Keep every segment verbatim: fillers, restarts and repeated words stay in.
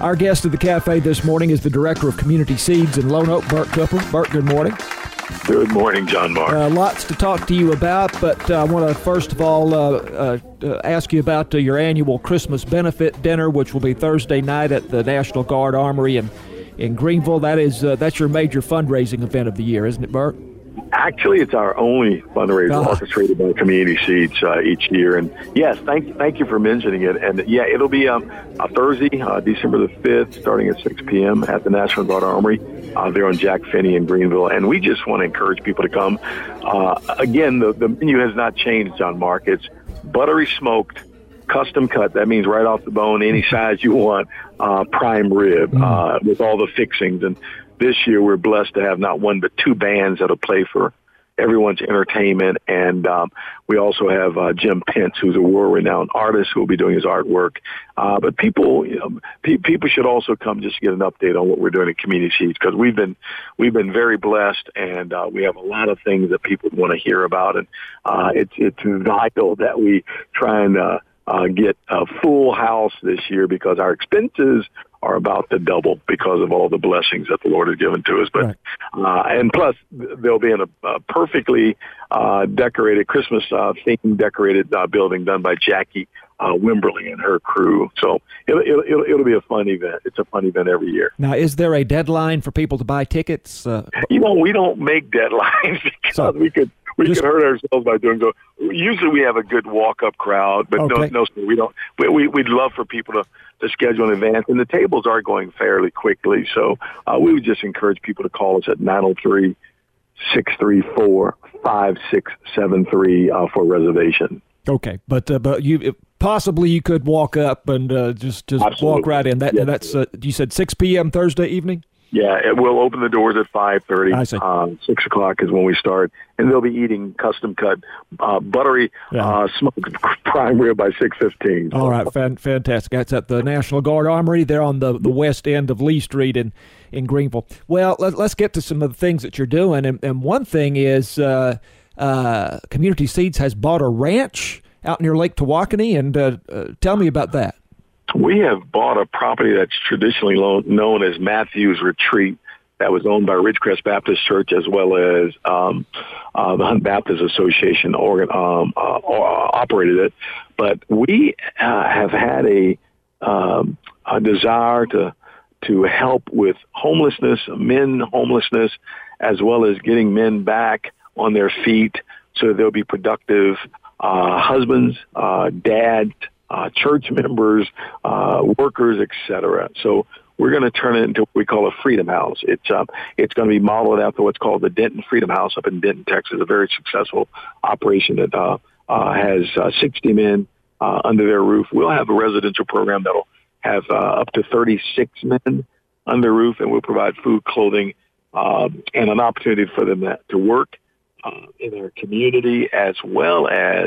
Our guest at the cafe this morning is the Director of Community Seeds in Lone Oak, Bert Cooper. Bert, good morning. Good morning, John Mark. Uh, lots to talk to you about, but uh, I want to first of all uh, uh, uh, ask you about uh, your annual Christmas benefit dinner, which will be Thursday night at the National Guard Armory in, in Greenville. That is, uh, that's your major fundraising event of the year, isn't it, Bert? Actually, it's our only fundraiser uh-huh. orchestrated by Community Seeds uh, each year. And yes, thank thank you for mentioning it. And yeah, it'll be um, a Thursday, uh, December the fifth, starting at six p.m. at the National Guard Armory. Uh, there on Jack Finney in Greenville. And we just want to encourage people to come. Uh, again, the, the menu has not changed, John Mark. It's buttery smoked, custom cut. That means right off the bone, any size you want, uh, prime rib mm. uh, with all the fixings. And this year we're blessed to have not one but two bands that'll play for everyone's entertainment. And um, we also have uh, Jim Pence, who's a world-renowned artist who will be doing his artwork. Uh, but people, you know, pe- people should also come just to get an update on what we're doing at Community Seeds, because we've been we've been very blessed, and uh, we have a lot of things that people want to hear about. And uh, it's it's vital that we try and uh, uh, get a full house this year, because our expenses are about to double because of all the blessings that the Lord has given to us. But right. uh, and plus, they'll be in a, a perfectly uh, decorated Christmas uh, themed decorated uh, building done by Jackie uh, Wimberly and her crew. So it'll, it'll it'll be a fun event. It's a fun event every year. Now, is there a deadline for people to buy tickets? Uh, you know, we don't make deadlines because so, we could. We just, could hurt ourselves by doing so. Usually we have a good walk-up crowd, but okay. no, no, we don't. We, we, we'd love for people to, to schedule in advance, and the tables are going fairly quickly. So uh, we would just encourage people to call us at nine oh three, six three four, five six seven three uh, for a reservation. Okay, but uh, but you possibly you could walk up and uh, just just Absolutely. walk right in. That yes. that's uh, you said six p.m. Thursday evening. Yeah, it will open the doors at five thirty. I see. Um, six o'clock is when we start, and they'll be eating custom-cut, uh, buttery, yeah. uh, smoked prime rib by six fifteen. So. All right, fan, fantastic. That's at the National Guard Armory. They're on the, the west end of Lee Street in, in Greenville. Well, let, let's get to some of the things that you're doing, and, and one thing is uh, uh, Community Seeds has bought a ranch out near Lake Tawakoni, and uh, uh, tell me about that. We have bought a property that's traditionally known as Matthews Retreat that was owned by Ridgecrest Baptist Church, as well as um, uh, the Hunt Baptist Association organ, um, uh, operated it. But we uh, have had a, um, a desire to to help with homelessness, men homelessness, as well as getting men back on their feet so that they'll be productive uh, husbands, uh, dads, Uh, church members, uh, workers, et cetera. So we're going to turn it into what we call a Freedom House. It's um, it's going to be modeled after what's called the Denton Freedom House up in Denton, Texas, a very successful operation that uh, uh, has uh, sixty men uh, under their roof. We'll have a residential program that'll have uh, up to thirty-six men under the roof, and we'll provide food, clothing, um, and an opportunity for them to, to work uh, in their community, as well as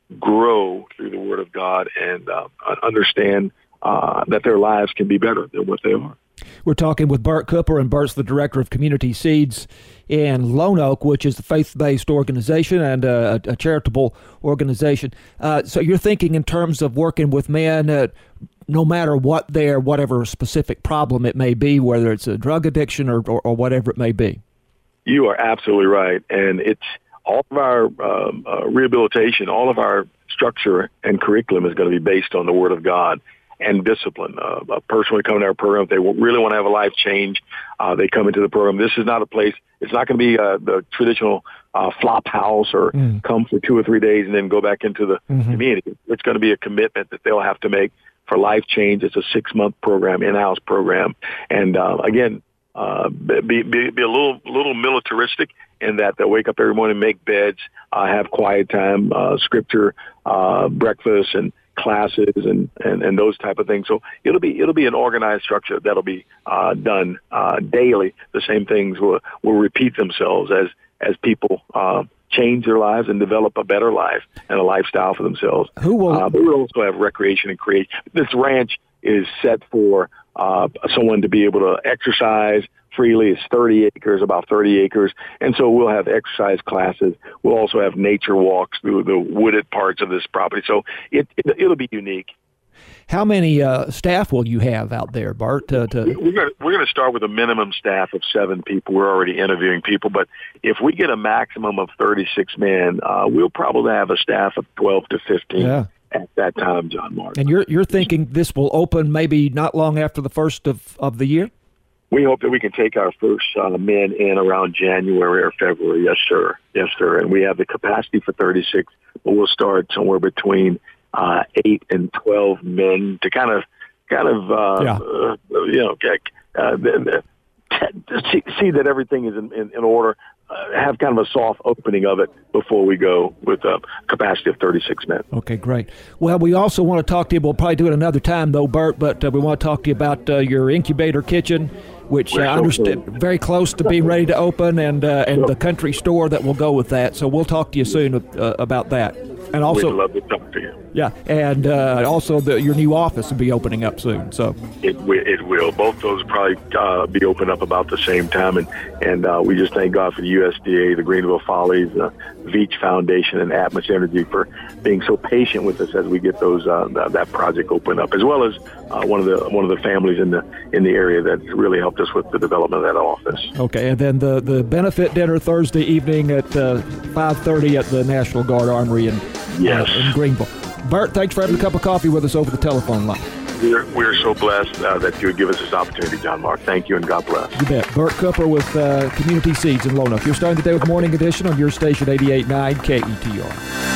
grow through the Word of God and uh, understand uh, that their lives can be better than what they are. We're talking with Bert Cooper, and Bert's the Director of Community Seeds in Lone Oak, which is a faith-based organization and a, a charitable organization. Uh, so you're thinking in terms of working with men, uh, no matter what their whatever specific problem it may be, whether it's a drug addiction or, or, or whatever it may be. You are absolutely right, and it's all of our um, uh, rehabilitation, all of our structure and curriculum is going to be based on the Word of God and discipline. Uh, a person would come to our program, if they really want to have a life change, uh, they come into the program. This is not a place, it's not going to be uh, the traditional uh, flop house or mm. come for two or three days and then go back into the mm-hmm. community. It's going to be a commitment that they'll have to make for life change. It's a six-month program, in-house program. And uh, again, uh, be, be, be a little, little militaristic, in that they'll wake up every morning, make beds, uh, have quiet time, uh, scripture, uh, breakfast, and classes, and, and, and those type of things. So it'll be it'll be an organized structure that'll be uh, done uh, daily. The same things will will repeat themselves as as people uh, change their lives and develop a better life and a lifestyle for themselves. Who will? Uh, but we'll also have recreation and create. This ranch is set for uh, someone to be able to exercise freely. It's thirty acres, about thirty acres. And so we'll have exercise classes. We'll also have nature walks through the wooded parts of this property. So it, it, it'll be unique. How many uh, staff will you have out there, Bert? To, to... We're going we're going to start with a minimum staff of seven people. We're already interviewing people, but if we get a maximum of thirty-six men, uh, we'll probably have a staff of twelve to fifteen. Yeah. At that time, John Mark. And you're you're thinking this will open maybe not long after the first of, of the year? We hope that we can take our first uh, men in around January or February. Yes, sir. Yes, sir. And we have the capacity for thirty-six, but we'll start somewhere between uh, eight and twelve men to kind of, kind of, uh, yeah. uh, you know, uh, see, see that everything is in, in, in order. Uh, have kind of a soft opening of it before we go with a capacity of thirty-six men. Okay, great. Well, we also want to talk to you. We'll probably do it another time, though, Bert, but uh, we want to talk to you about uh, your incubator kitchen, which uh, I understand so very close to being ready to open, and uh, and sure. the country store that will go with that. So we'll talk to you soon uh, about that. And also, we'd love to talk to you. Yeah, and uh, also the, your new office will be opening up soon. So it will. It will. Both those will probably uh, be open up about the same time, and and uh, we just thank God for the U S D A, the Greenville Follies, the Veach Foundation, and Atmos Energy for being so patient with us as we get those uh, that, that project open up, as well as uh, one of the one of the families in the in the area that really helped us with the development of that office. Okay, and then the the benefit dinner Thursday evening at uh, five thirty at the National Guard Armory in yes uh, in Greenville. Bert, thanks for having a cup of coffee with us over the telephone line. We're, we're so blessed uh, that you would give us this opportunity, John Mark. Thank you, and God bless. You bet. Bert Cooper with uh, Community Seeds in Lonoke. You're starting the day with Morning Edition on your station eighty-eight point nine K E T R.